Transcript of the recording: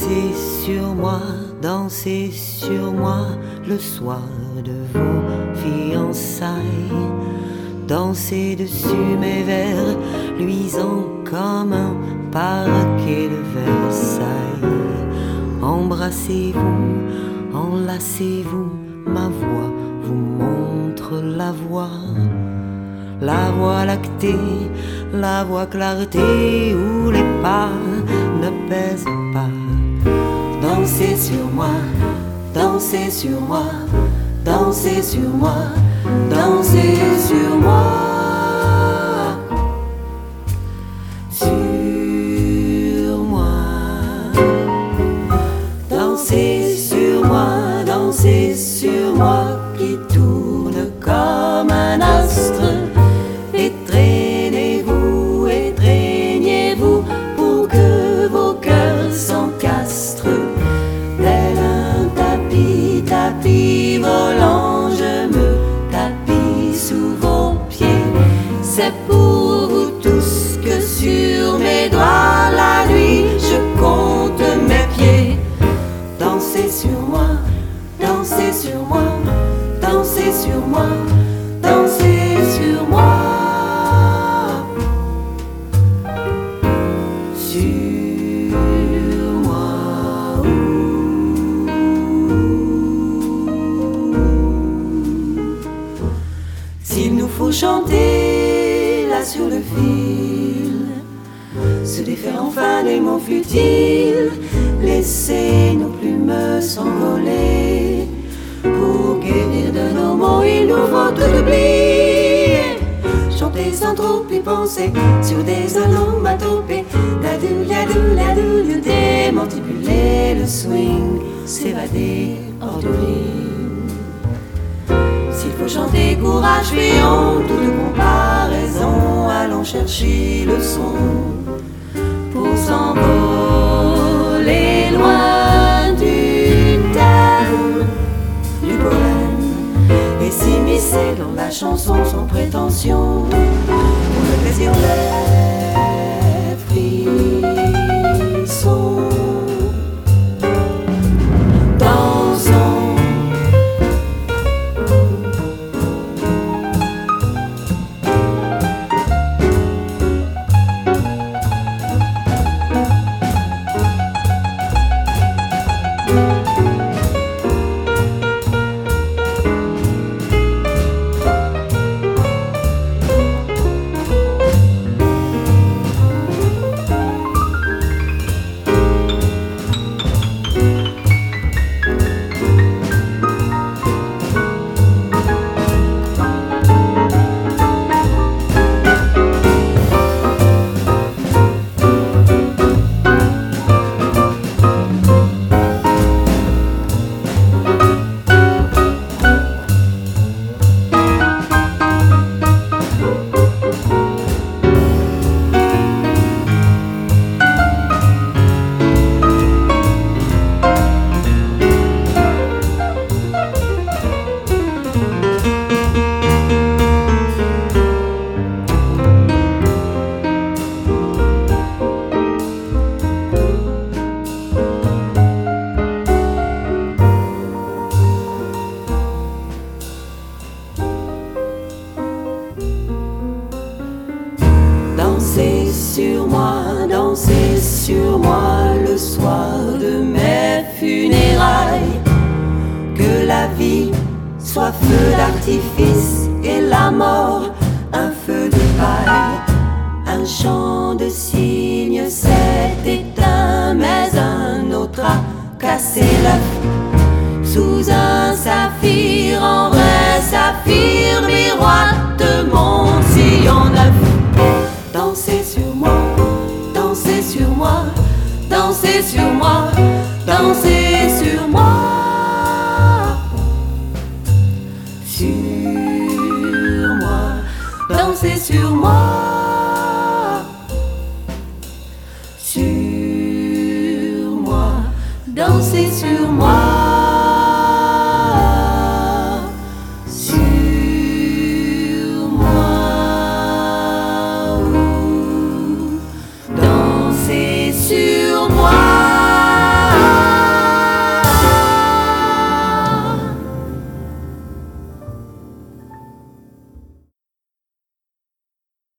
Dansez sur moi le soir de vos fiançailles. Dansez dessus mes vers luisants comme un parquet de Versailles. Embrassez-vous, enlacez-vous, ma voix vous montre la voie lactée, la voie clarté où les pas ne pèsent pas. Dansez sur moi, dansez sur moi, dansez sur moi, dansez sur moi. Sur moi. Dansez sur moi, dansez sur moi qui tourne comme un astre. Et traînez-vous, pour que vos cœurs s'encastrent. Tapis volant, je me tapis sous vos pieds. C'est pour vous tous que sur mes doigts la nuit je compte mes pieds. Dansez sur moi, dansez sur moi, dansez sur moi, dansez sur moi. Faut chanter là sur le fil, se défaire enfin des mots futiles, laisser nos plumes s'envoler. Pour guérir de nos mots, il nous faut tout oublier. Chanter sans trop y penser sur des onomatopées. Dadou, démantibuler le swing, s'évader hors de ligne. S'il faut chanter courage, fuyons toute comparaison. Allons chercher le son pour s'envoler loin du thème du poème et s'immiscer dans la chanson sans prétention. Pour le plaisir des frissons. Dansez sur moi le soir de mes funérailles. Que la vie soit feu d'artifice et la mort un feu de paille. Un chant de cygne s'est éteint, mais un autre a cassé l'œuf. Sous un saphir, en vrai saphir, miroite mon sillon neuf. Dansez sur moi, dansez sur moi, dansez sur moi, dansez sur moi. Sur moi, dansez sur moi. Sur moi, dansez sur moi.